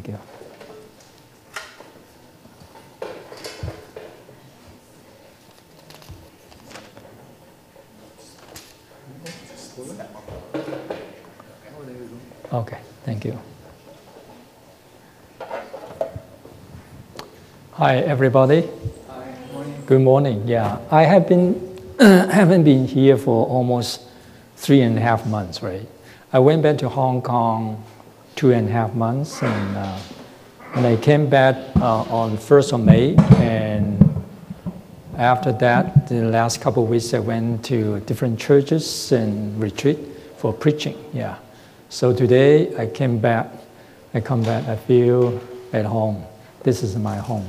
Thank you. Okay, thank you. Hi, everybody. Hi, good morning. Good morning. Yeah, I have been haven't been here for almost 3.5 months, right? I went back to Hong Kong 2.5 months, and I came back on 1st of May, and after that, the last couple of weeks, I went to different churches and retreat for preaching. Yeah. So today I come back, I feel at home. This is my home.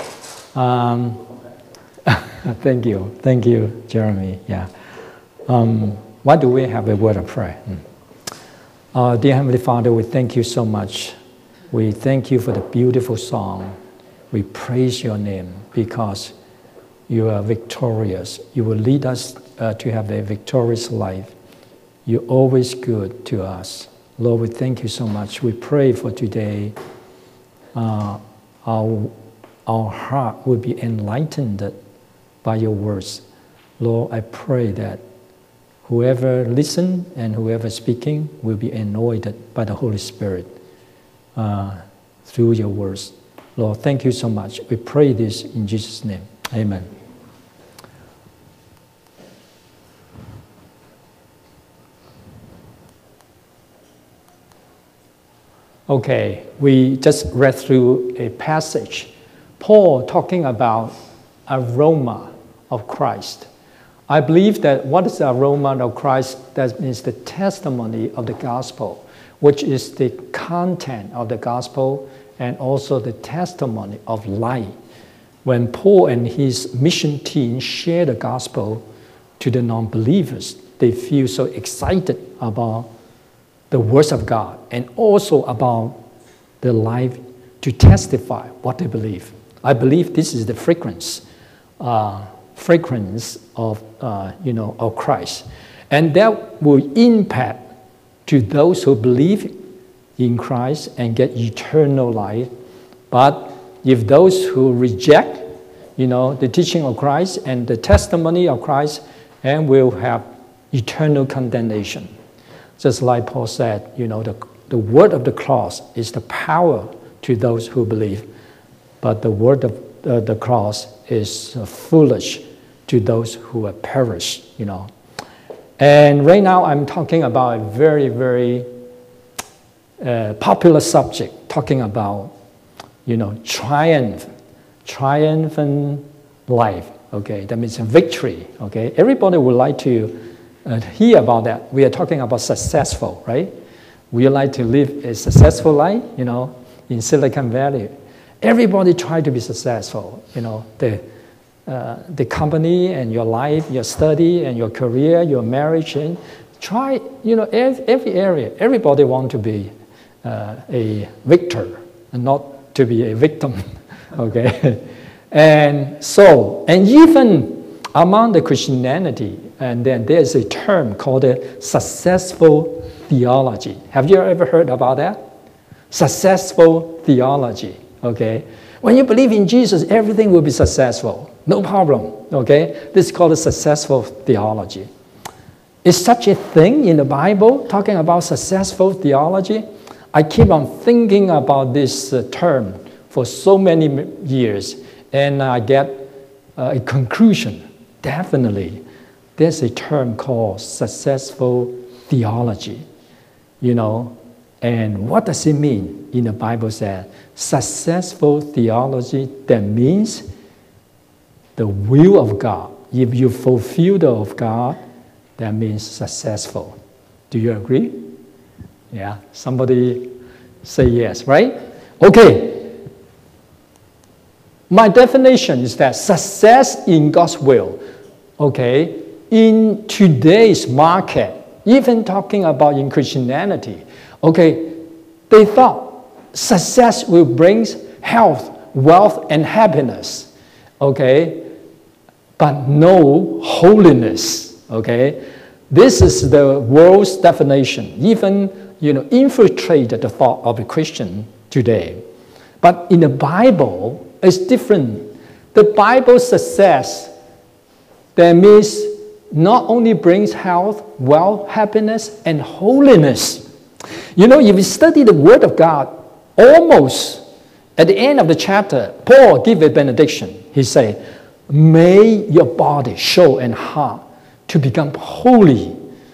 Thank you, Jeremy. Yeah. Why do we have a word of prayer? Dear Heavenly Father, we thank you so much. We thank you for the beautiful song. We praise your name because you are victorious. You will lead us to have a victorious life. You're always good to us. Lord, we thank you so much. We pray for today. Our heart will be enlightened by your words. Lord, I pray that whoever listens and whoever speaking will be anointed by the Holy Spirit through your words. Lord, thank you so much. We pray this in Jesus' name. Amen. Okay, we just read through a passage. Paul talking about aroma of Christ. I believe that what is the aroma of Christ? That means the testimony of the gospel, which is the content of the gospel and also the testimony of life. When Paul and his mission team share the gospel to the non-believers, they feel so excited about the words of God and also about the life to testify what they believe. I believe this is the fragrance of of Christ, and that will impact to those who believe in Christ and get eternal life. But if those who reject, the teaching of Christ and the testimony of Christ, and will have eternal condemnation. Just like Paul said, the word of the cross is the power to those who believe, but the word of the cross is foolish to those who have perished, And right now I'm talking about a very, very popular subject, talking about, triumphant life, okay? That means victory, okay? Everybody would like to hear about that. We are talking about successful, right? We like to live a successful life, in Silicon Valley. Everybody try to be successful, the company and your life, your study and your career, your marriage, and try, every area. Everybody want to be a victor and not to be a victim, okay? And even among the Christianity, and then there's a term called a successful theology. Have you ever heard about that? Successful theology, okay? When you believe in Jesus, everything will be successful. No problem, okay? This is called a successful theology. Is such a thing in the Bible, talking about successful theology? I keep on thinking about this term for so many years, and I get a conclusion. Definitely, there's a term called successful theology, And what does it mean? In the Bible says, successful theology, that means the will of God. If you fulfill the will of God, that means successful. Do you agree? Yeah, somebody say yes, right? Okay. My definition is that success in God's will, okay, in today's market, even talking about in Christianity, okay, they thought success will bring health, wealth, and happiness, okay, but no holiness, okay. This is the world's definition, even, infiltrated the thought of a Christian today. But in the Bible, it's different. The Bible's success, that means not only brings health, wealth, happiness, and holiness. You know, if you study the Word of God, almost at the end of the chapter, Paul gives a benediction. He said, may your body, soul, and heart to become holy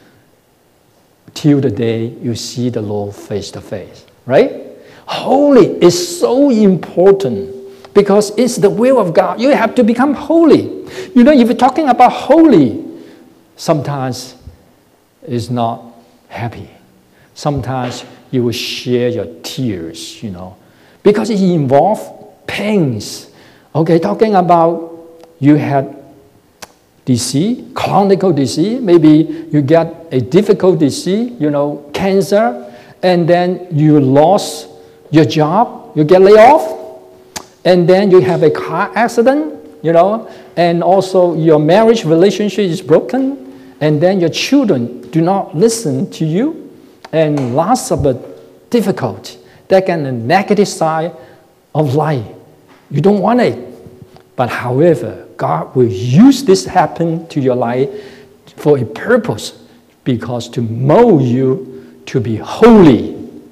till the day you see the Lord face to face, right? Holy is so important because it's the will of God. You have to become holy. You know, if you're talking about holy, sometimes it's not happy. Sometimes you will share your tears, you know, because it involves pains. Okay, talking about you had disease, chronic disease, maybe you get a difficult disease, you know, cancer, and then you lost your job, you get laid off, and then you have a car accident, you know, and also your marriage relationship is broken, and then your children do not listen to you, and lots of difficulty. That can be the negative side of life. You don't want it. But however, God will use this happen to your life for a purpose, because to mold you to be holy.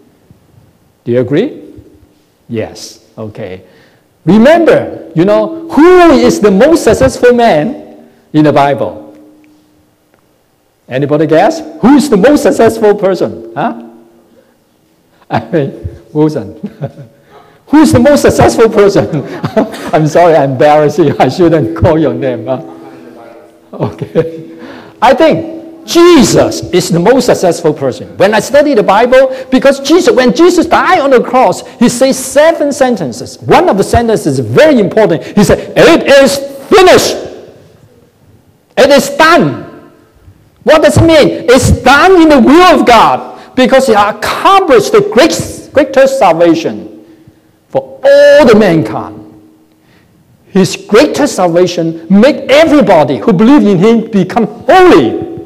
Do you agree? Yes. Okay. Remember, you know, who is the most successful man in the Bible? Anybody guess? Who is the most successful person? Huh? I mean, Wilson. Who is the most successful person? I'm sorry, I'm embarrassing you. I shouldn't call your name. Huh? Okay. I think Jesus is the most successful person. When I study the Bible, because when Jesus died on the cross, he says 7 sentences. One of the sentences is very important. He said, it is finished. It is done. What does it mean? It's done in the will of God, because he accomplished the greatest salvation for all the mankind. His greatest salvation make everybody who believe in him become holy.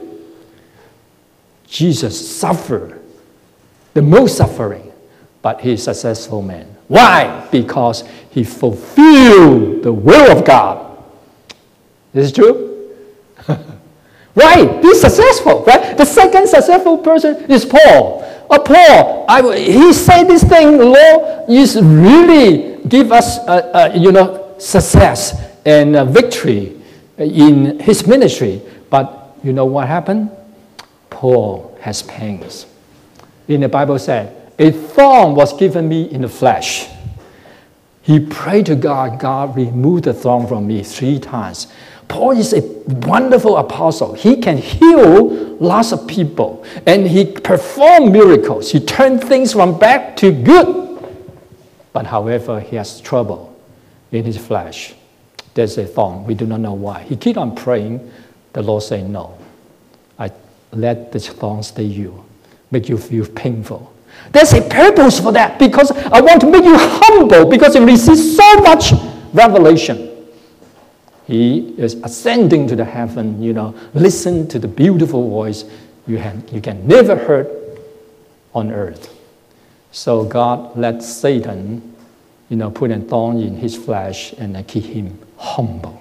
Jesus suffered the most suffering, but he's a successful man. Why? Because he fulfilled the will of God. Is it true? Right, he's successful, right? The second successful person is Paul. Paul, he said this thing, Lord, is really give us, success and victory in his ministry. But you know what happened? Paul has pains. In the Bible said, a thorn was given me in the flesh. He prayed to God, God, remove the thorn from me 3 times. Paul is a wonderful apostle. He can heal lots of people, and he performed miracles. He turned things from bad to good. But however, he has trouble in his flesh. There's a thorn. We do not know why. He keep on praying. The Lord said, no. I let this thorn stay you, make you feel painful. There's a purpose for that, because I want to make you humble, because you receive so much revelation. He is ascending to the heaven, you know, listen to the beautiful voice you can never hear on earth. So God let Satan, you know, put a thorn in his flesh and keep him humble.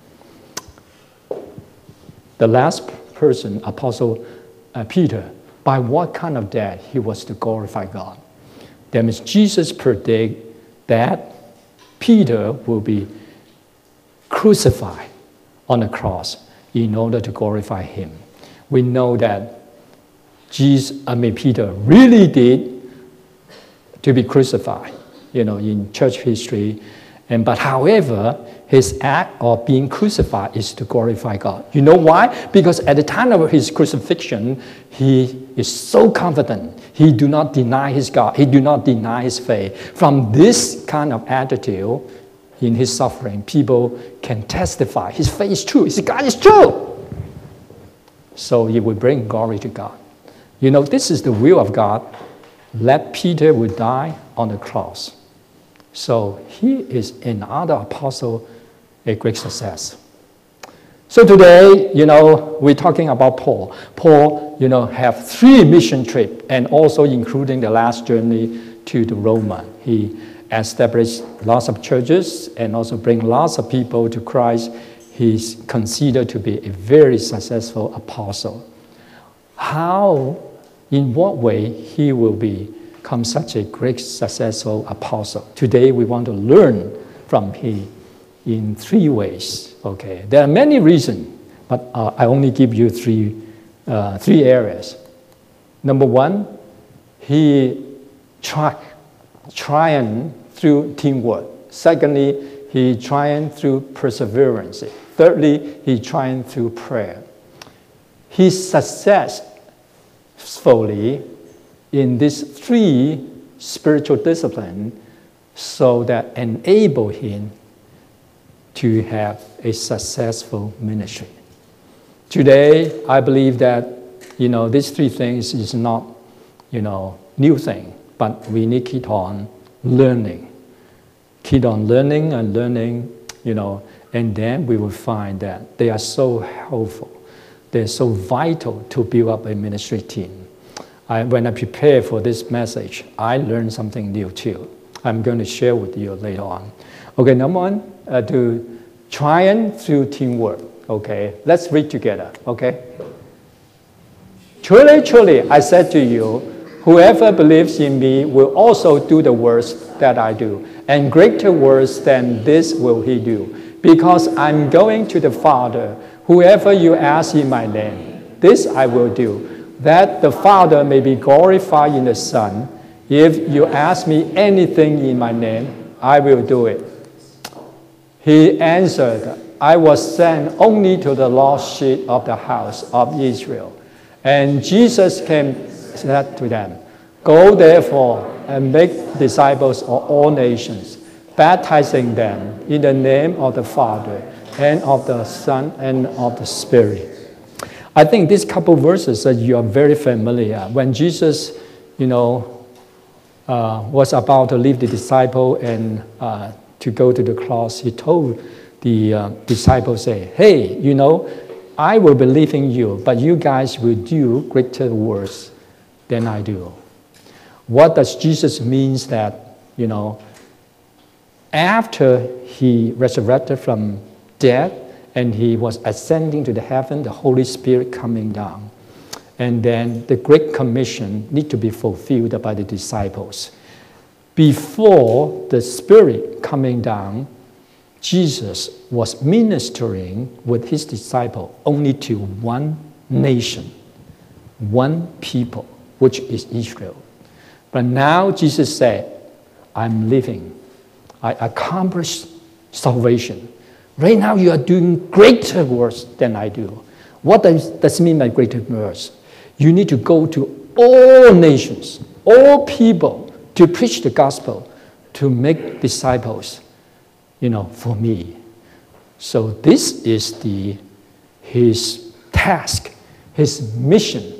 The last person, Apostle Peter, by what kind of death he was to glorify God? That means Jesus predict that Peter will be crucified on the cross in order to glorify him. We know that Peter really did to be crucified, you know, in church history. But however, his act of being crucified is to glorify God. You know why? Because at the time of his crucifixion, he is so confident. He do not deny his God. He do not deny his faith. From this kind of attitude, in his suffering, people can testify his faith is true, his God is true. So he will bring glory to God. You know, this is the will of God. Let Peter will die on the cross. So he is another apostle, a great success. So today, you know, we're talking about Paul. Paul, you know, have 3 mission trips, and also including the last journey to the Roma. He established lots of churches and also bring lots of people to Christ. He's considered to be a very successful apostle. How, in what way he will become such a great successful apostle? Today we want to learn from him in 3 ways. Okay, there are many reasons, but I only give you three areas. Number 1, he triumphed through teamwork. Secondly, he triumphed through perseverance. Thirdly, he triumphed through prayer. He successfully in these 3 spiritual disciplines so that enable him to have a successful ministry. Today, I believe that, these 3 things is not, new thing, but we need to keep on learning. Keep on learning and learning, and then we will find that they are so helpful. They're so vital to build up a ministry team. When I prepare for this message, I learned something new too. I'm going to share with you later on. Okay, number 1, to triumph through teamwork. Okay, let's read together. Okay. Truly, truly, I said to you, whoever believes in me will also do the works that I do, and greater works than this will he do, because I'm going to the Father. Whoever you ask in my name, this I will do, that the Father may be glorified in the Son. If you ask me anything in my name, I will do it. He answered, I was sent only to the lost sheep of the house of Israel. And Jesus came and said to them, go therefore and make disciples of all nations, baptizing them in the name of the Father and of the Son and of the Spirit. I think these couple verses that you are very familiar. When Jesus, was about to leave the disciple and to go to the cross, he told the disciples, hey, I will believe in you, but you guys will do greater works than I do. What does Jesus mean that, after he resurrected from death and he was ascending to the heaven, the Holy Spirit coming down. And then the Great Commission need to be fulfilled by the disciples. Before the Spirit coming down, Jesus was ministering with his disciple only to one nation, one people, which is Israel. But now Jesus said, I'm living. I accomplished salvation. Right now you are doing greater works than I do. What does that mean by greater works? You need to go to all nations, all people, to preach the gospel, to make disciples, for me. So this is his task, his mission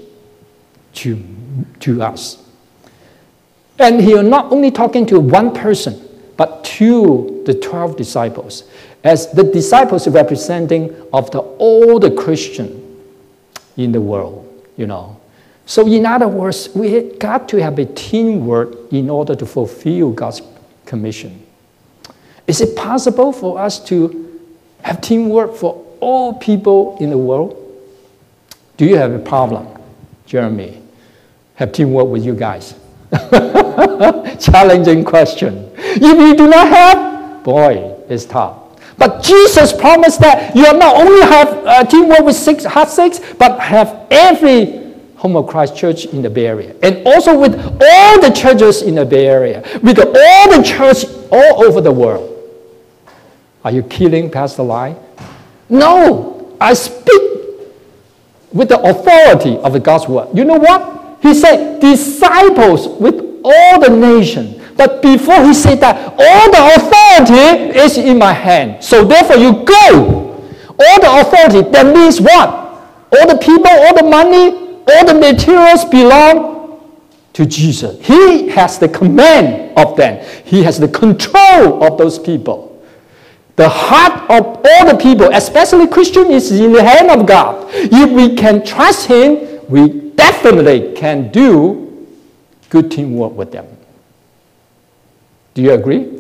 to us. And he is not only talking to one person, but to the 12 disciples, as the disciples representing of all the Christian in the world, So in other words, we got to have a teamwork in order to fulfill God's commission. Is it possible for us to have teamwork for all people in the world? Do you have a problem, Jeremy? Have teamwork with you guys? Challenging question. If you do not have, boy, it's tough. But Jesus promised that you not only have teamwork with Heart 6, but have every Home of Christ church in the Bay Area, and also with all the churches in the Bay Area, with all the churches all over the world. Are you kidding, Pastor Lai? No, I speak with the authority of the God's word. You know what? He said, disciples with all the nation. But before he said that, all the authority is in my hand. So therefore you go. All the authority, that means what? All the people, all the money, all the materials belong to Jesus. He has the command of them. He has the control of those people. The heart of all the people, especially Christian, is in the hand of God. If we can trust him, we definitely can do good teamwork with them. Do you agree?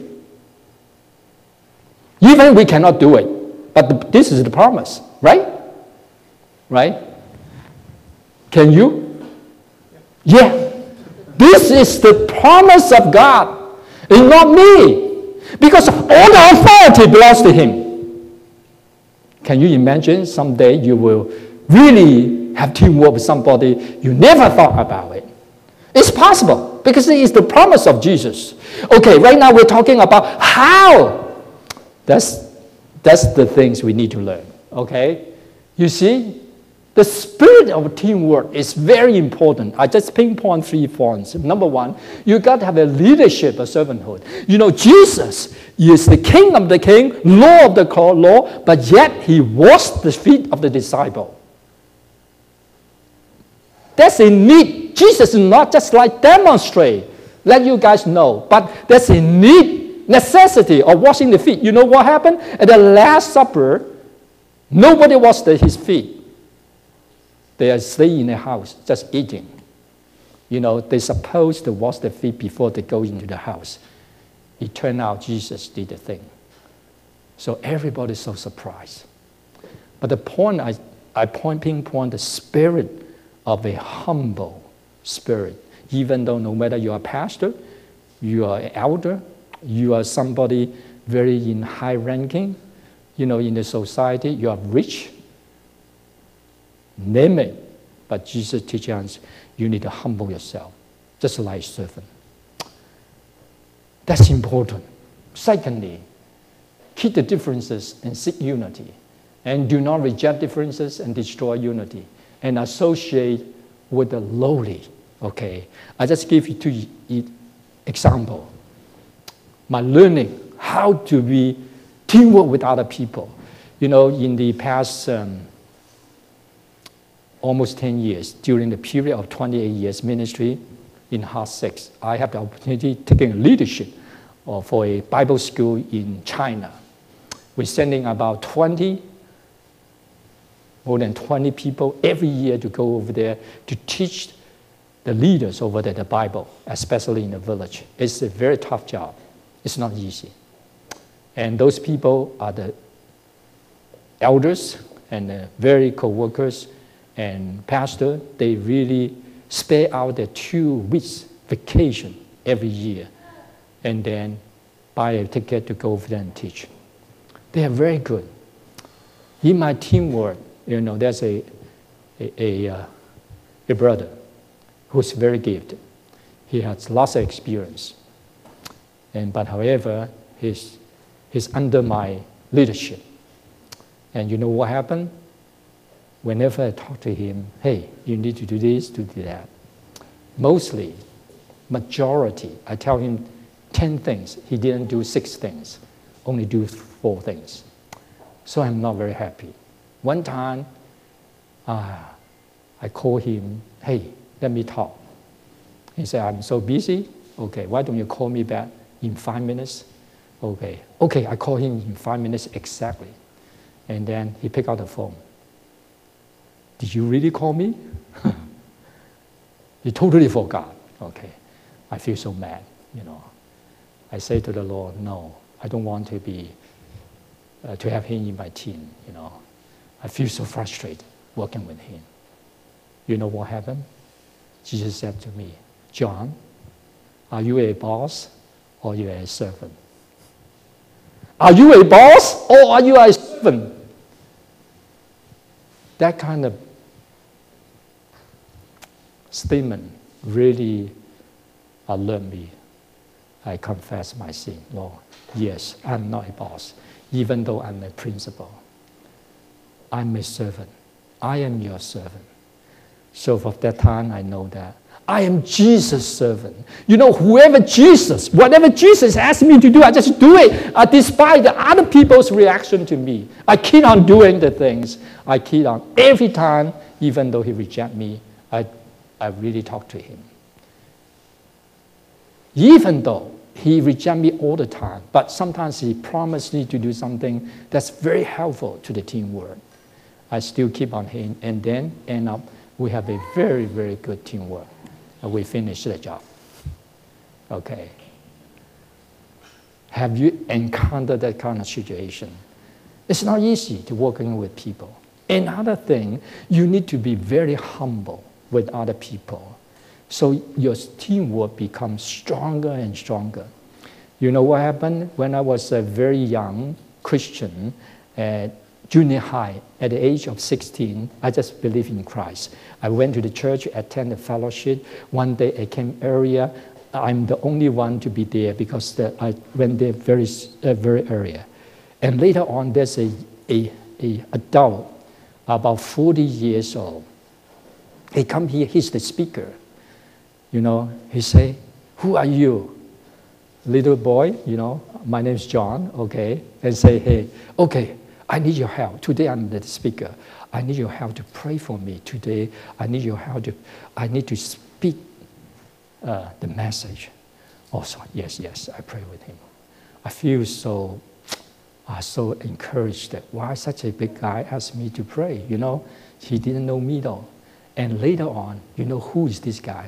Even we cannot do it, but this is the promise, right? Right? Can you? Yeah. This is the promise of God. It's not me. Because all the authority belongs to Him. Can you imagine someday you will really have teamwork with somebody you never thought about it? It's possible because it is the promise of Jesus. Okay, right now we're talking about how. That's the things we need to learn. Okay? You see? The spirit of teamwork is very important. I just pinpoint 3 points. Number 1, you got to have a leadership of servanthood. You know, Jesus is the King of the king, Lord of the law, but yet He washed the feet of the disciple. That's a need. Jesus is not just like demonstrate, let you guys know, but that's a need, necessity of washing the feet. You know what happened? At the Last Supper, nobody washed His feet. They are staying in the house, just eating. You know, they're supposed to wash their feet before they go into the house. It turned out Jesus did the thing. So everybody's so surprised. But the point I pinpoint the spirit of a humble spirit. Even though no matter you are a pastor, you are an elder, you are somebody very in high ranking, you know, in the society, you are rich, name it. But Jesus teaches us you need to humble yourself, just like a servant. That's important. Secondly, keep the differences and seek unity. And do not reject differences and destroy unity. And associate with the lowly. Okay, I just give you 2 examples. My learning how to be teamwork with other people. You know, in the past almost 10 years, during the period of 28 years ministry in Heart 6, I have the opportunity taking leadership for a Bible school in China. We're sending about more than 20 people every year to go over there to teach the leaders over there the Bible, especially in the village. It's a very tough job. It's not easy. And those people are the elders and the very co-workers and pastor. They really spare out their 2 weeks vacation every year and then buy a ticket to go over there and teach. They are very good. In my teamwork, you know, there's a brother who's very gifted. He has lots of experience. But however, he's under my leadership. And you know what happened? Whenever I talk to him, hey, you need to do this, to do that. Majority, I tell him 10 things. He didn't do 6 things, only do 4 things. So I'm not very happy. One time, I call him, hey, let me talk. He said, I'm so busy. Okay, why don't you call me back in 5 minutes? Okay, I call him in 5 minutes exactly. And then he picked up the phone. Did you really call me? He totally forgot. Okay, I feel so mad, you know. I say to the Lord, no, I don't want to be, to have him in my team, you know. I feel so frustrated working with him. You know what happened? Jesus said to me, John, are you a boss or are you a servant? Are you a boss or are you a servant? That kind of statement really alerted me. I confess my sin. Lord, yes, I'm not a boss, even though I'm a principal. I'm a servant. I am your servant. So from that time, I know that I am Jesus' servant. You know, whatever Jesus asked me to do, I just do it, despite the other people's reaction to me. I keep on doing the things. I keep on. Every time, even though he rejects me, I really talk to him. Even though he rejects me all the time, but sometimes he promised me to do something that's very helpful to the teamwork. I still keep on him, and then end up we have a very, very good teamwork. And we finish the job. Okay. Have you encountered that kind of situation? It's not easy to working with people. Another thing, you need to be very humble with other people. So your teamwork becomes stronger and stronger. You know what happened? When I was a very young Christian at junior high, at the age of 16, I just believed in Christ. I went to the church, attended fellowship. One day I came earlier. I'm the only one to be there because I went there very earlier. And later on, there's a adult, about 40 years old. He come here, he's the speaker. You know, he say, "Who are you?" Little boy, you know, "My name's John," okay? And say, "Hey, okay, I need your help. Today I'm the speaker. I need your help to pray for me. Today I need your help I need to speak the message." Also, yes, I pray with him. I feel so encouraged that why such a big guy asked me to pray, you know? He didn't know me though. And later on, you know who is this guy?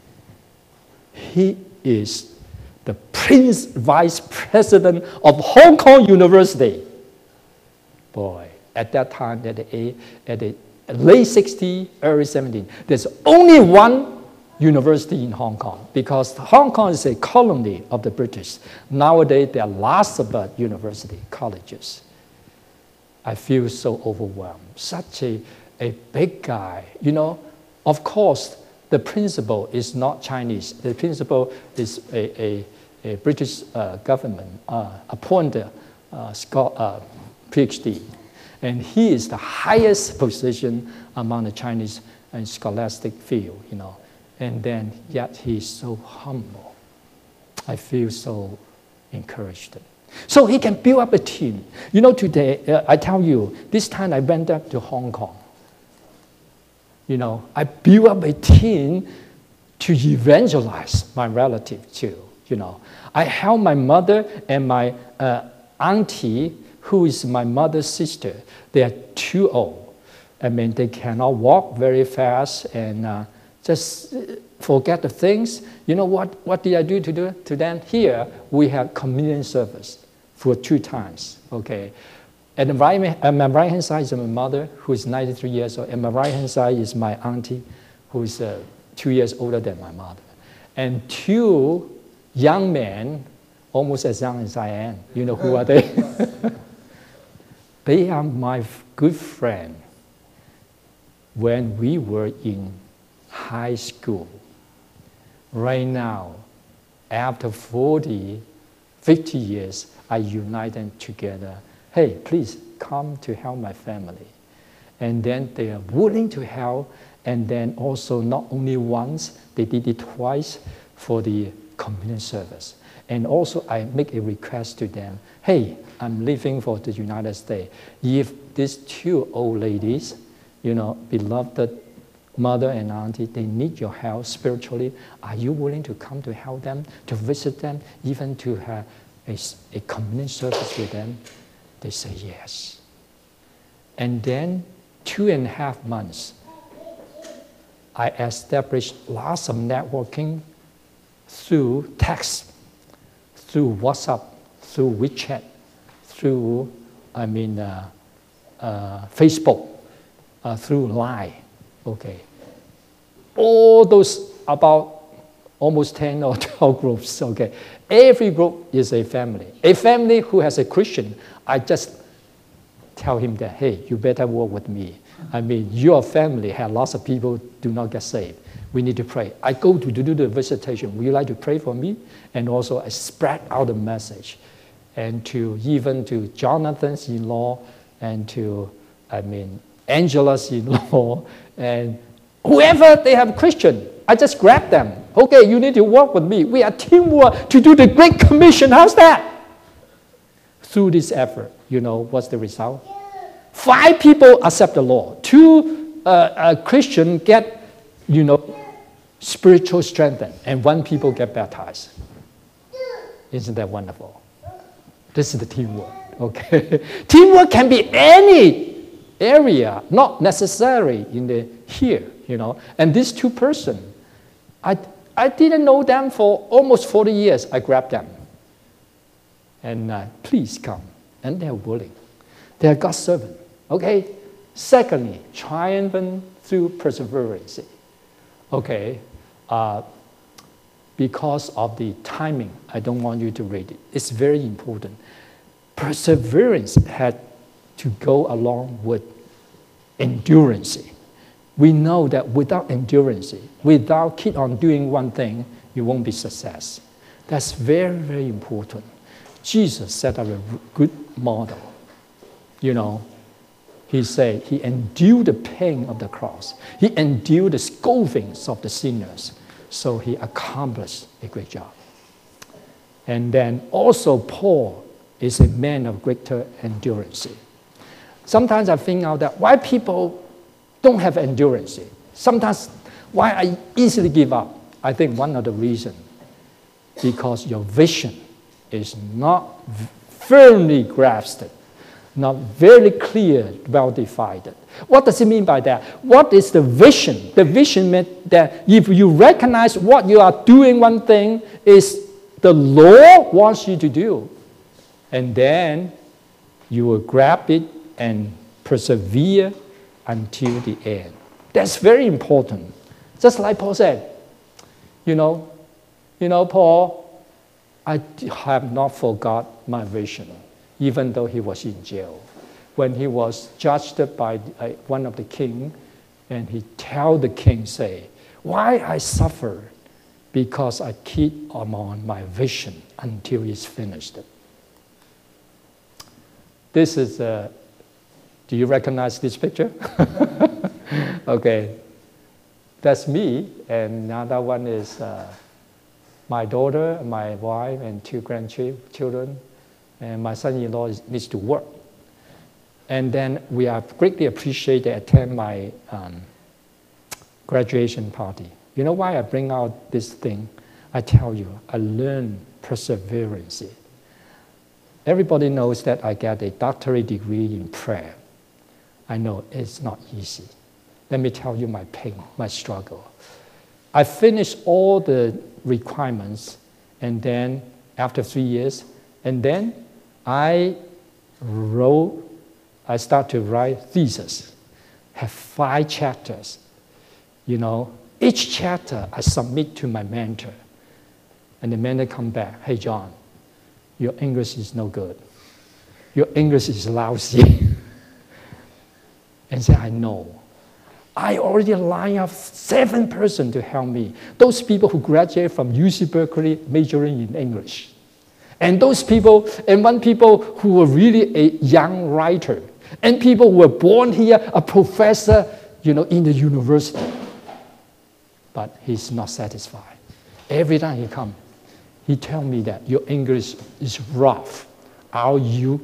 He is the Vice President of Hong Kong University. Boy, at that time, at the late 60s, early 70s, there's only one university in Hong Kong because Hong Kong is a colony of the British. Nowadays, there are lots of university colleges. I feel so overwhelmed. Such a big guy. You know, of course, the principal is not Chinese. The principal is a British government appointed PhD. And he is the highest position among the Chinese and scholastic field, you know. And then, yet he's so humble. I feel so encouraged. So he can build up a team. You know, today, I tell you, this time I went up to Hong Kong. You know, I built up a team to evangelize my relative too, you know. I helped my mother and my auntie, who is my mother's sister. They are too old. I mean, they cannot walk very fast and just forget the things. You know what did I do to them? Here, we have communion service for 2 times, okay? At my right-hand side is my mother, who is 93 years old, and my right-hand side is my auntie, who is 2 years older than my mother. And 2 young men, almost as young as I am. You know who are they? They are my good friend when we were in high school. Right now, after 40, 50 years, I unite them together. Hey, please come to help my family. And then they are willing to help. And then also not only once, they did it twice for the communion service. And also I make a request to them. Hey, I'm leaving for the United States. If these 2 old ladies, you know, beloved mother and auntie, they need your help spiritually, are you willing to come to help them, to visit them, even to have a communion service with them? They say yes. And then 2.5 months, I established lots of networking through text, through WhatsApp, through WeChat, through, Facebook, through Line, okay. All those about almost 10 or 12 groups, okay. Every group is a family who has a Christian. I just tell him that, hey, you better work with me. I mean, your family have lots of people do not get saved. We need to pray. I go to do the visitation. Would you like to pray for me? And also I spread out the message. And even to Jonathan's in-law and to, Angela's in-law and whoever they have Christian, I just grab them. Okay, you need to work with me. We are teamwork to do the Great Commission. How's that? Through this effort, you know, what's the result? 5 people accept the Lord. 2 Christians get, you know, spiritual strengthened, and 1 people get baptized. Isn't that wonderful? This is the teamwork, okay? Teamwork can be any area, not necessarily here, you know. And these 2 persons, I didn't know them for almost 40 years. I grabbed them. And please come. And they're willing. They are God's servant. Okay? Secondly, triumphant through perseverance. Okay? Because of the timing, I don't want you to read it. It's very important. Perseverance had to go along with endurance. We know that without endurance, without keep on doing one thing, you won't be success. That's very, very important. Jesus set up a good model. You know, he said he endured the pain of the cross. He endured the scoffings of the sinners. So he accomplished a great job. And then also Paul is a man of greater endurance. Sometimes I think out that why people don't have endurance. Sometimes why I easily give up. I think one of the reasons, because your vision is not firmly grasped, not very clear, well-defined. What does it mean by that? What is the vision? The vision means that if you recognize what you are doing, one thing is the Lord wants you to do, and then you will grab it and persevere until the end. That's very important. Just like Paul said, you know, Paul, I have not forgot my vision, even though he was in jail. When he was judged by one of the king, and he tell the king, say, why I suffer? Because I keep on my vision until it's finished. This is, do you recognize this picture? Okay, that's me, and another one is my daughter, my wife, and 2 grandchildren, and my son-in-law needs to work. And then we are greatly appreciate to attend my graduation party. You know why I bring out this thing? I tell you, I learned perseverance. Everybody knows that I got a doctorate degree in prayer. I know it's not easy. Let me tell you my pain, my struggle. I finished all the requirements, and then after 3 years, and then I start to write thesis, have 5 chapters. You know, each chapter I submit to my mentor, and the mentor come back, hey John, your English is no good. Your English is lousy. And say, I know. I already lined up 7 persons to help me. Those people who graduate from UC Berkeley majoring in English. And those people, and one people who were really a young writer. And people who were born here, a professor, you know, in the university. But he's not satisfied. Every time he comes, he tells me that your English is rough. R-O-U-G-H,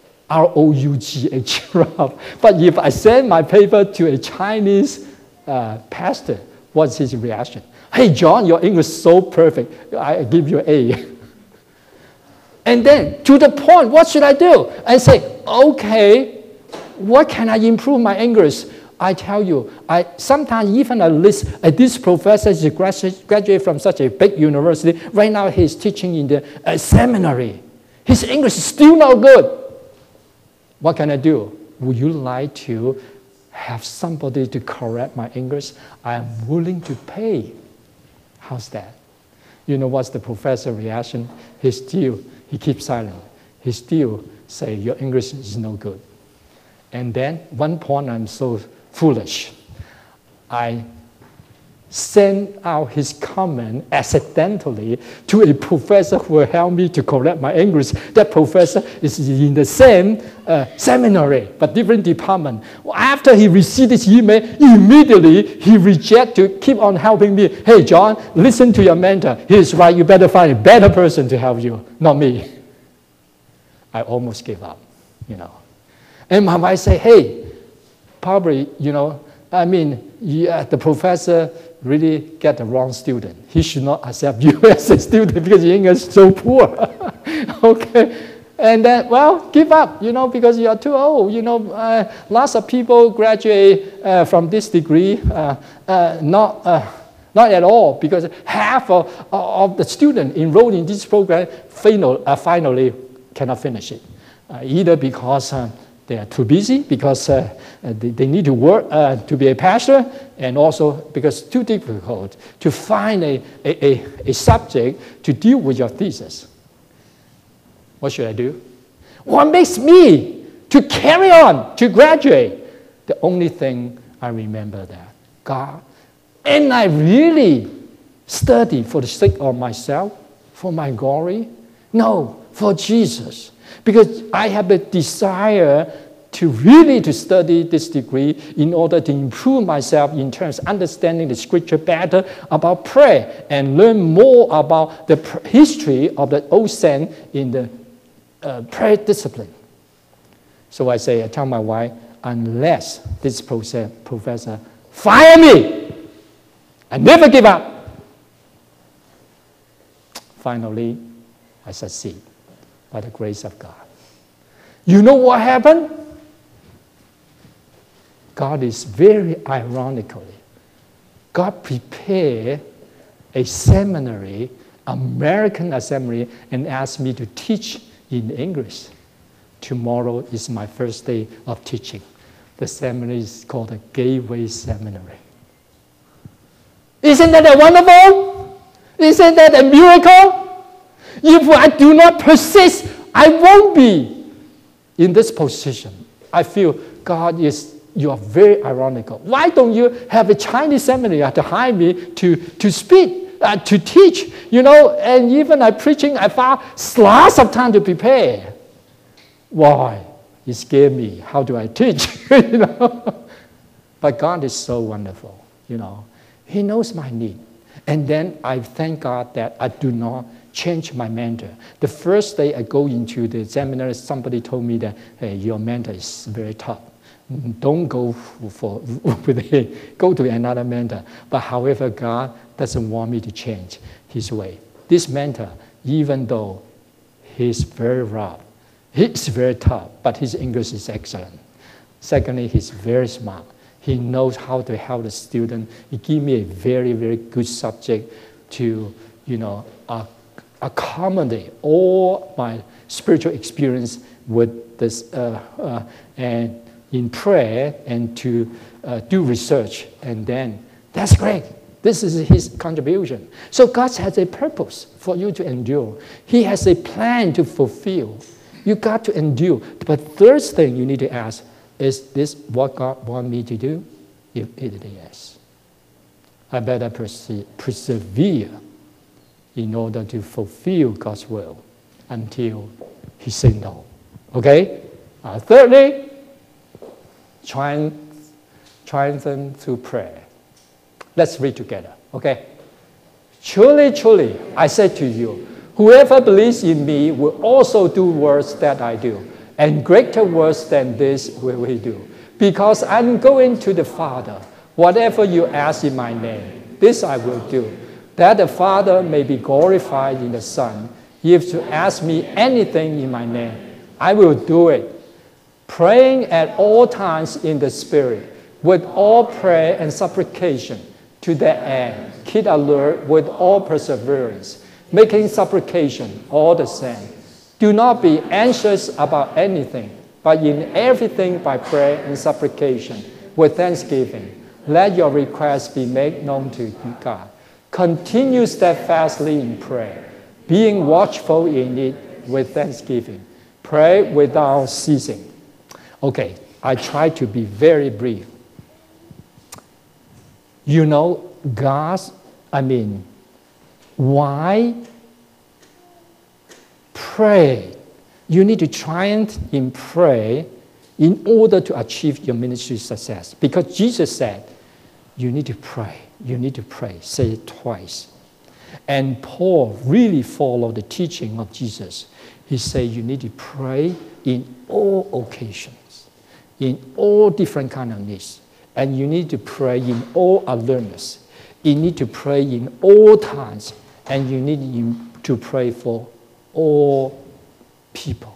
rough. But if I send my paper to a Chinese pastor, what's his reaction? Hey, John, your English is so perfect. I give you A. And then, to the point, what should I do? I say, okay, what can I improve my English? I tell you, sometimes even this professor is a graduate from such a big university. Right now, he's teaching in the seminary. His English is still not good. What can I do? Would you like to have somebody to correct my English? I am willing to pay. How's that? You know what's the professor's reaction? He keeps silent. He still say, your English is no good. And then, one point I'm so foolish. I send out his comment accidentally to a professor who will help me to correct my English. That professor is in the same seminary, but different department. After he received this email, immediately he rejected to keep on helping me. Hey, John, listen to your mentor. He's right. You better find a better person to help you, not me. I almost gave up, you know. And my wife said, hey, probably, you know, I mean, the professor really get the wrong student. He should not accept you as a student because your English is so poor. Okay. And then, well, give up, you know, because you are too old. You know, lots of people graduate from this degree, not at all, because half of the students enrolled in this program finally cannot finish it. Either because they are too busy, because they need to work to be a pastor, and also because it's too difficult to find a subject to deal with your thesis. What should I do? What makes me to carry on, to graduate? The only thing I remember that God, and I really study for the sake of myself, for my glory? No, for Jesus. Because I have a desire to really to study this degree in order to improve myself in terms of understanding the scripture better about prayer and learn more about the history of the old saint in the prayer discipline. So I tell my wife, unless this professor fire me, I never give up. Finally, I succeed by the grace of God. You know what happened? God is very ironically, God prepared a seminary, American assembly, and asked me to teach in English. Tomorrow is my first day of teaching. The seminary is called the Gateway Seminary. Isn't that wonderful? Isn't that a miracle? If I do not persist, I won't be in this position. I feel God you are very ironical. Why don't you have a Chinese seminary to hire me to speak, to teach? And even I'm preaching, I found lots of time to prepare. Why? It scared me. How do I teach? But God is so wonderful. He knows my need. And then I thank God that I do not change my mentor. The first day I go into the seminary, somebody told me that, hey, your mentor is very tough. Don't go with him. Go to another mentor. But however, God doesn't want me to change his way. This mentor, even though he's very rough, he's very tough, but his English is excellent. Secondly, he's very smart. He knows how to help the student. He gave me a very, very good subject to, accommodate all my spiritual experience with this, and in prayer, and to do research. And then, that's great. This is his contribution. So God has a purpose for you to endure. He has a plan to fulfill. You got to endure. But third thing you need to ask, is this what God wants me to do? If it is yes, I better persevere in order to fulfill God's will until he says no. Okay? Thirdly, triumphant through prayer. Let's read together. Okay? Truly, truly, I say to you, whoever believes in me will also do works that I do, and greater works than this will he do. Because I'm going to the Father. Whatever you ask in my name, this I will do, that the Father may be glorified in the Son. If you ask me anything in my name, I will do it. Praying at all times in the Spirit, with all prayer and supplication, to that end, keep alert with all perseverance, making supplication all the same. Do not be anxious about anything, but in everything by prayer and supplication, with thanksgiving, let your requests be made known to God. Continue steadfastly in prayer, being watchful in it with thanksgiving. Pray without ceasing. Okay, I try to be very brief. Why pray? You need to triumph in prayer in order to achieve your ministry success. Because Jesus said, you need to pray. You need to pray. Say it twice. And Paul really followed the teaching of Jesus. He said you need to pray in all occasions, in all different kind of needs. And you need to pray in all alertness. You need to pray in all times. And you need to pray for all people.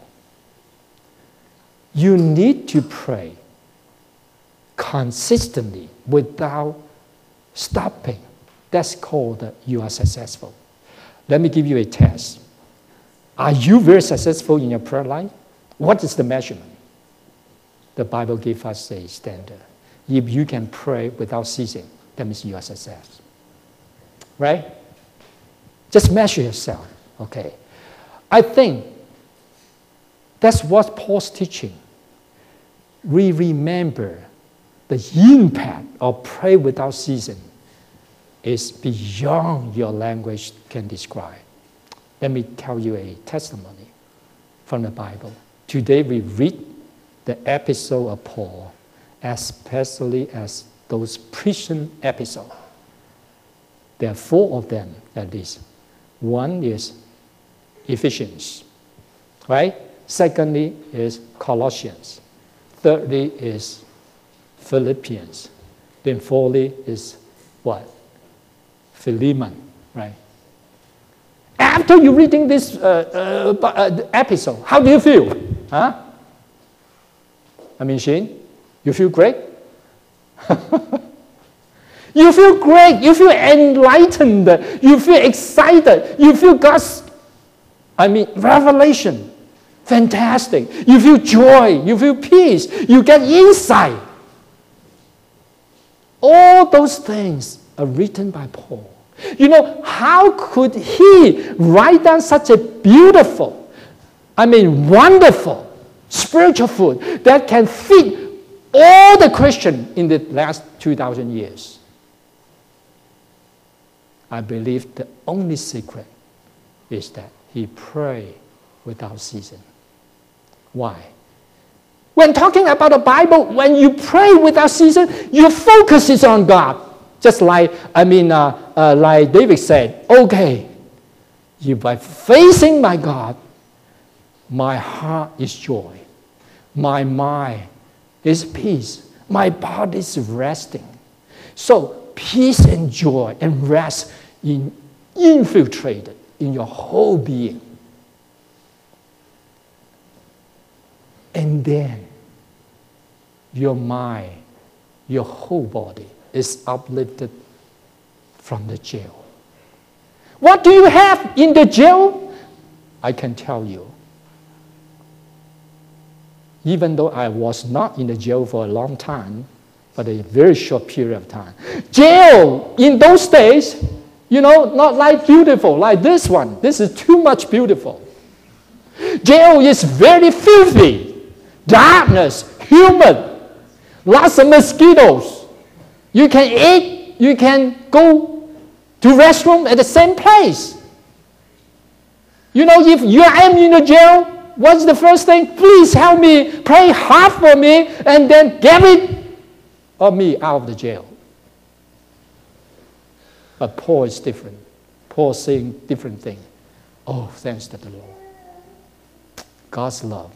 You need to pray consistently without stopping. That's called you are successful. Let me give you a test. Are you very successful in your prayer life? What is the measurement? The Bible gives us a standard. If you can pray without ceasing, that means you are success. Right? Just measure yourself. Okay. I think that's what Paul's teaching. We remember the impact of pray without ceasing is beyond your language can describe. Let me tell you a testimony from the Bible. Today we read the episode of Paul, especially as those prison episodes. There are 4 of them at least. One is Ephesians, right? Secondly is Colossians. Thirdly is Philippians. Then fourthly is what? Philemon, right? After you reading this episode, how do you feel? Huh? I mean, Shane, you feel great? You feel great. You feel enlightened. You feel excited. You feel God's, revelation. Fantastic. You feel joy. You feel peace. You get insight. All those things are written by Paul. You know, how could he write down such a beautiful, wonderful spiritual food that can feed all the Christians in the last 2,000 years? I believe the only secret is that he prayed without ceasing. Why? When talking about the Bible, when you pray without ceasing, your focus is on God. Just like, like David said, okay, if by facing my God, my heart is joy, my mind is peace, my body is resting. So peace and joy and rest infiltrated in your whole being. And then your mind, your whole body is uplifted from the jail. What do you have in the jail? I can tell you. Even though I was not in the jail for a long time, but a very short period of time. Jail in those days, not like beautiful, like this one. This is too much beautiful. Jail is very filthy, darkness, humid, lots of mosquitoes. You can eat, you can go to restroom at the same place. If you am in the jail, what's the first thing? Please help me, pray hard for me, and then get rid of me out of the jail. But Paul is different. Paul is saying different thing. Oh, thanks to the Lord. God's love.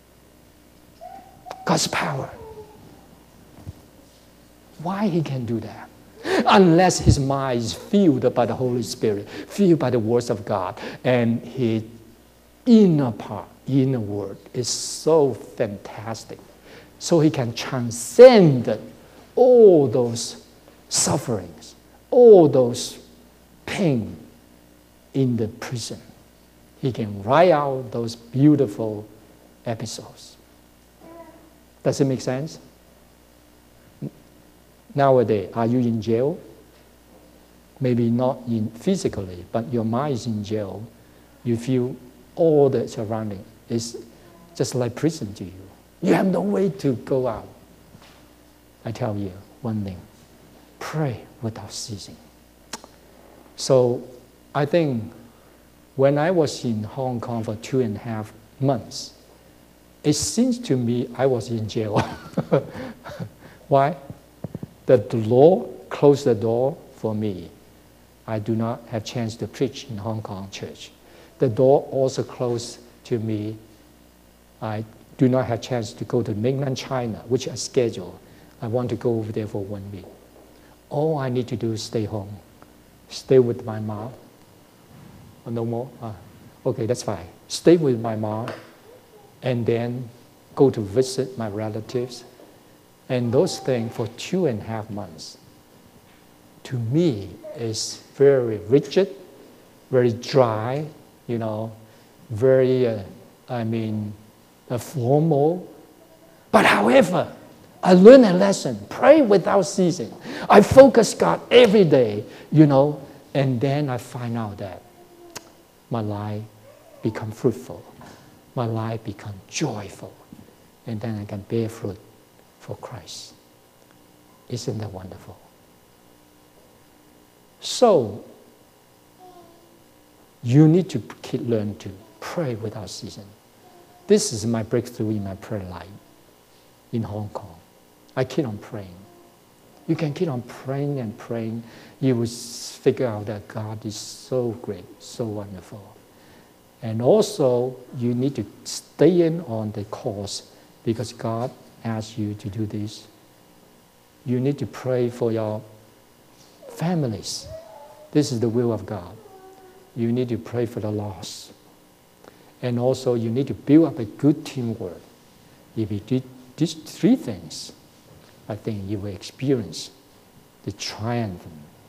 God's power. Why he can do that? Unless his mind is filled by the Holy Spirit, filled by the words of God, and his inner part, inner word is so fantastic. So he can transcend all those sufferings, all those pain in the prison. He can write out those beautiful episodes. Does it make sense? Nowadays, are you in jail? Maybe not in physically, but your mind is in jail. You feel all the surrounding is just like prison to you. You have no way to go out. I tell you one thing, pray without ceasing. So I think when I was in Hong Kong for 2.5 months, it seems to me I was in jail. Why? The Lord closed the door for me. I do not have chance to preach in Hong Kong church. The door also closed to me. I do not have chance to go to mainland China, which I scheduled. I want to go over there for 1 week. All I need to do is stay home, stay with my mom. Oh, no more? Okay, that's fine. Stay with my mom and then go to visit my relatives. And those things for 2.5 months, to me, is very rigid, very dry, very, formal. But however, I learned a lesson. Pray without ceasing. I focus God every day, and then I find out that my life become fruitful. My life become joyful. And then I can bear fruit for Christ. Isn't that wonderful? So, you need to learn to pray without ceasing. This is my breakthrough in my prayer life in Hong Kong. I keep on praying. You can keep on praying and praying. You will figure out that God is so great, so wonderful. And also, you need to stay in on the course because God asks you to do this. You need to pray for your families. This is the will of God. You need to pray for the lost. And also, you need to build up a good teamwork. If you did these three things, I think you will experience the triumph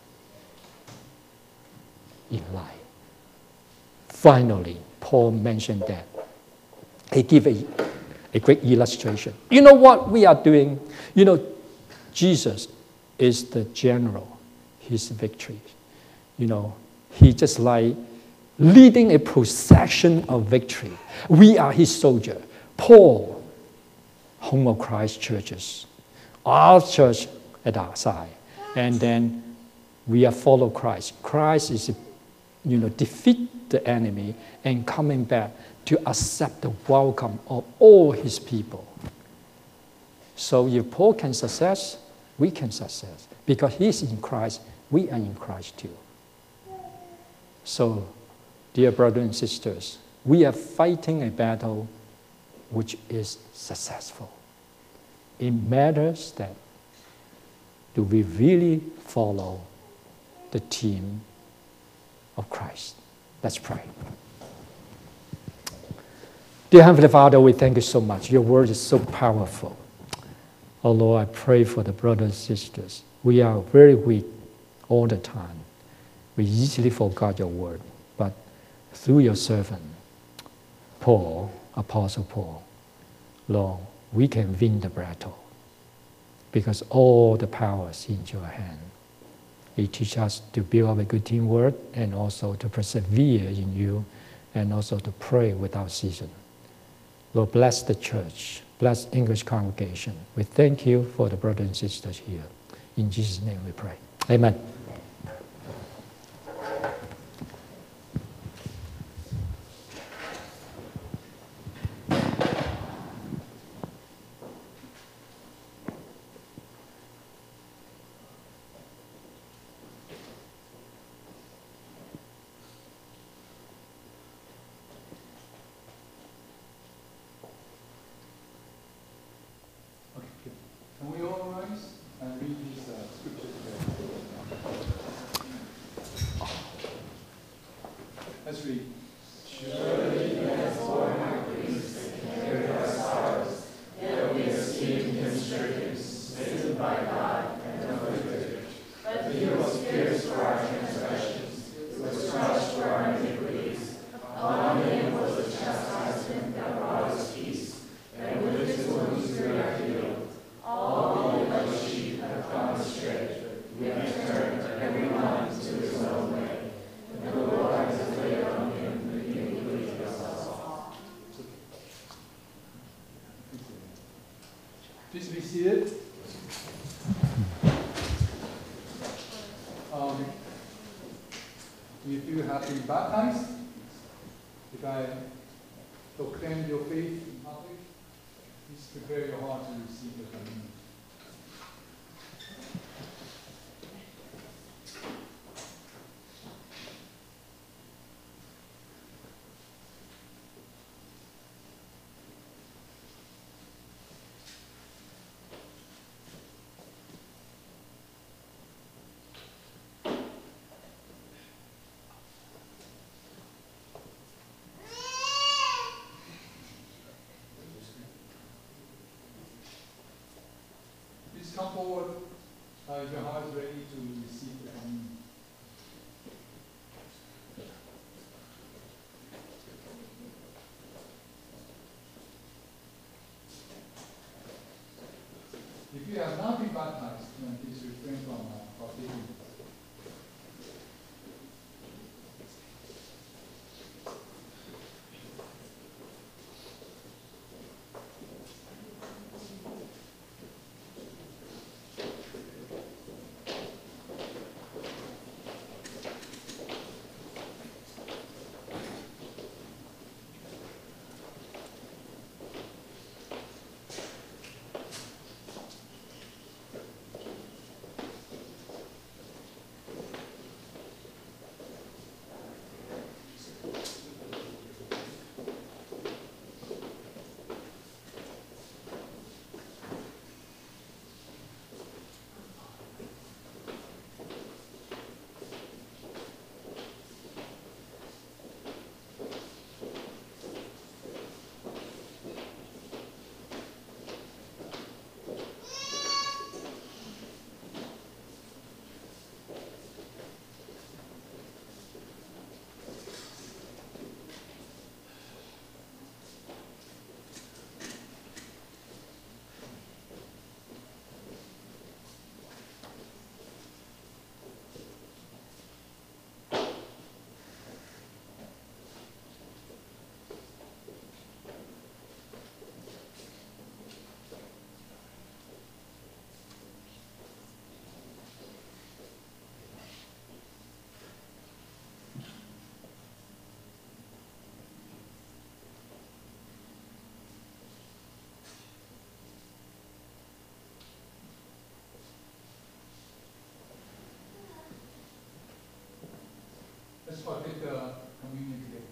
in life. Finally, Paul mentioned that. He gave a great illustration. You know what we are doing? Jesus is the general, his victory. He just like leading a procession of victory. We are his soldier. Paul, Home of Christ churches, our church at our side. And then we are follow Christ. Christ is, defeat the enemy and coming back to accept the welcome of all his people. So if Paul can success, we can success. Because he's in Christ, we are in Christ too. So, dear brothers and sisters, we are fighting a battle which is successful. It matters that do we really follow the team of Christ. Let's pray. Dear Heavenly Father, we thank you so much. Your word is so powerful. Oh Lord, I pray for the brothers and sisters. We are very weak all the time. We easily forgot your word. But through your servant, Paul, Apostle Paul, Lord, we can win the battle because all the power is in your hand. It teaches us to build up a good teamwork and also to persevere in you and also to pray without ceasing. Lord, bless the church, bless English congregation. We thank you for the brothers and sisters here. In Jesus' name we pray. Amen. Can we all rise and read these scriptures together? Let's read. Surely he has borne our griefs and carried our sorrows, yet we esteemed him stricken, smitten by God, and afflicted. But he was pierced for our transgressions, he was crushed for our iniquities. On him was the chastisement that brought us peace, and with his wounds we are healed. All we like sheep have gone astray. We have turned everyone to his own way. And the Lord has laid on him the iniquity of us all. Please be seated. If you have been baptized, if I proclaim your faith in public, please prepare your heart to receive the communion. Come forward if your heart is ready to receive the communion. If you have not been baptized, then please refrain from partaking. Let's partake the communion today.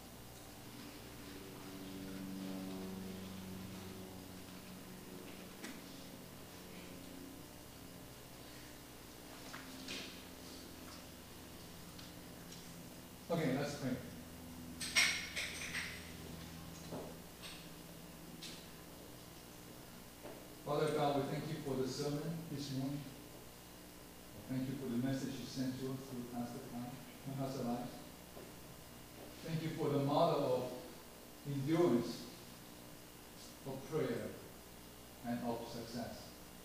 Okay, let's pray. Father God, we thank you for the sermon this morning. Thank you for the message you sent to us through Pastor Khan. Pastor Lai. Thank you for the model of endurance, of prayer, and of success.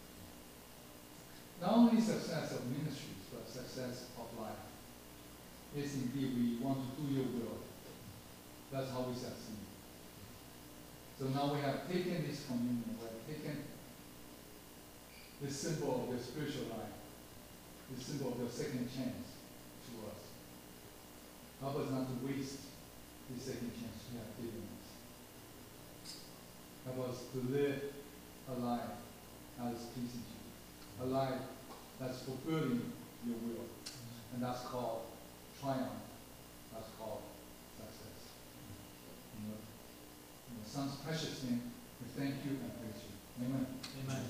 Not only success of ministries, but success of life. Yes, indeed, we want to do your will. That's how we succeed. So now we have taken this communion, we have taken the symbol of your spiritual life, the symbol of your second chance to us. Help us not to waste this second chance you have given us. Help us to live a life that is pleasing to you, a life that's fulfilling your will, and that's called triumph, that's called success. In your Son's precious name, we thank you and praise you. Amen. Amen.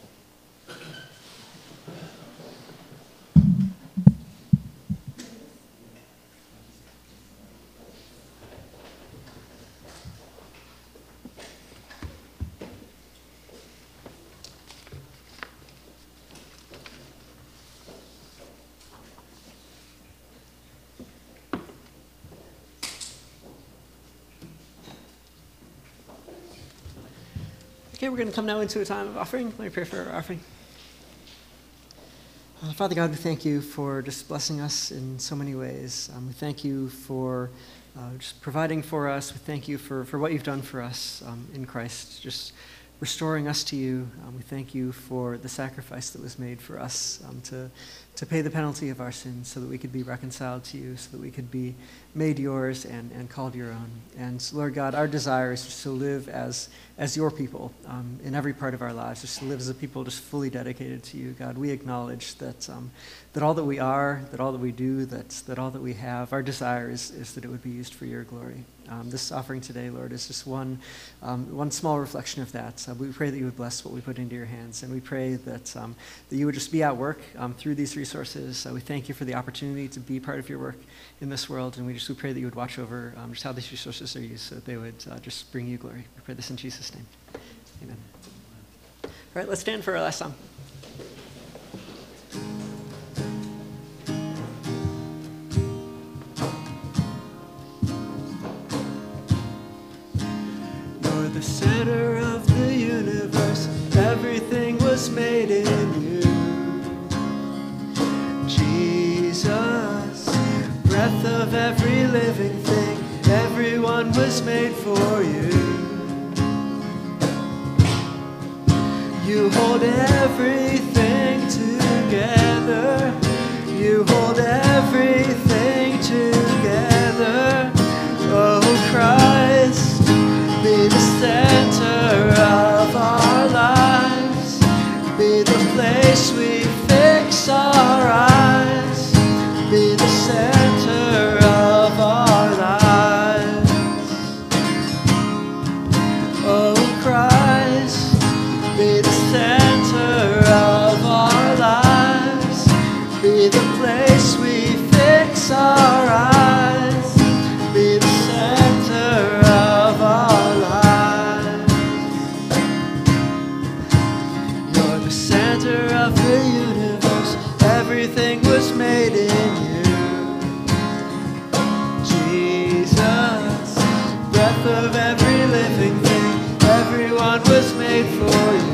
Okay, we're going to come now into a time of offering. Let me pray for our offering. Father God, we thank you for just blessing us in so many ways. We thank you for just providing for us. We thank you for what you've done for us in Christ, just restoring us to you. We thank you for the sacrifice that was made for us to pay the penalty of our sins so that we could be reconciled to you, so that we could be made yours and called your own. And Lord God, our desire is just to live as your people in every part of our lives, just to live as a people just fully dedicated to you. God, we acknowledge that all that we are, that all that we do, that all that we have, our desire is that it would be used for your glory. This offering today, Lord, is just one small reflection of that. We pray that you would bless what we put into your hands, and we pray that you would just be at work through these resources. We thank you for the opportunity to be part of your work in this world, and we pray that you would watch over just how these resources are used so that they would just bring you glory. We pray this in Jesus' name. Amen. All right, let's stand for our last song. You're the center of the universe. Everything was of every living thing. Everyone was made for you. You hold everything together. You hold everything together. Oh Christ, be the center of our lives. Be the place we fix our eyes. Be the center of our lives. Oh Christ, be the center of our lives. Be the place we fix our eyes. Be the center of our lives. You're the center of the universe. Everything was made in you. Jesus, breath of every living thing. Everyone was made for you.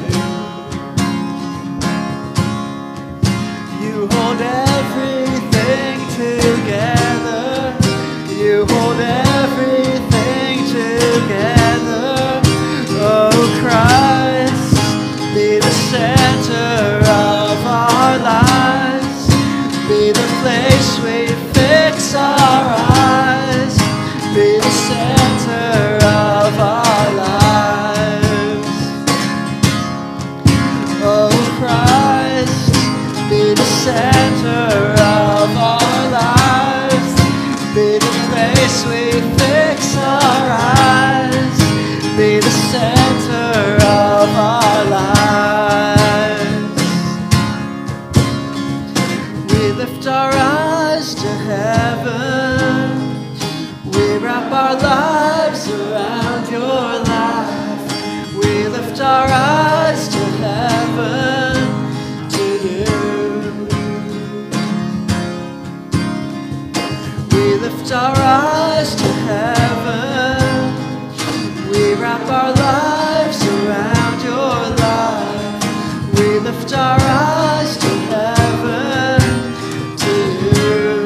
You hold everything together. You hold everything together. Oh Christ, be the center of our lives. Be the place we fix our eyes. Be the center of our lives. Oh Christ, be the center of our lives. Be the place we fix our eyes. Be the center of our lives. We lift our eyes to heaven. We wrap our lives around your life. We lift our eyes to heaven, to you. We lift our eyes to heaven. We wrap our lives around your life. We lift our eyes to heaven, to you.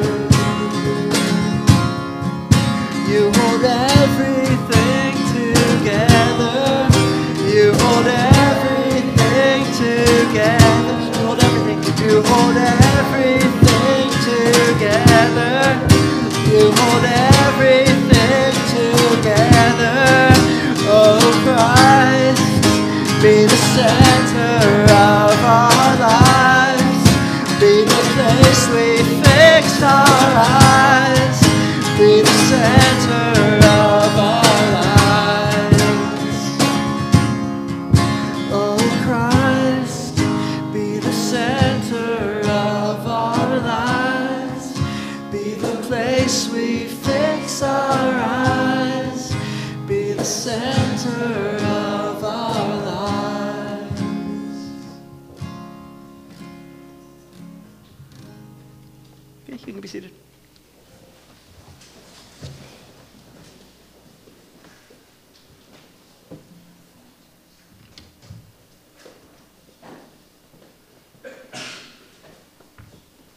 You hold everything together. You hold everything together. You hold everything. You hold everything together. You hold everything together. Oh Christ, be the center of our lives. Be the place we fix our eyes. Be the center of our lives. Oh Christ, be the center of our lives. Be the place we fix our eyes. Be the center of our lives. Okay, you can be seated.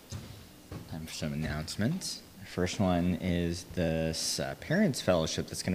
Time for some announcements. First one is this Parents Fellowship that's going to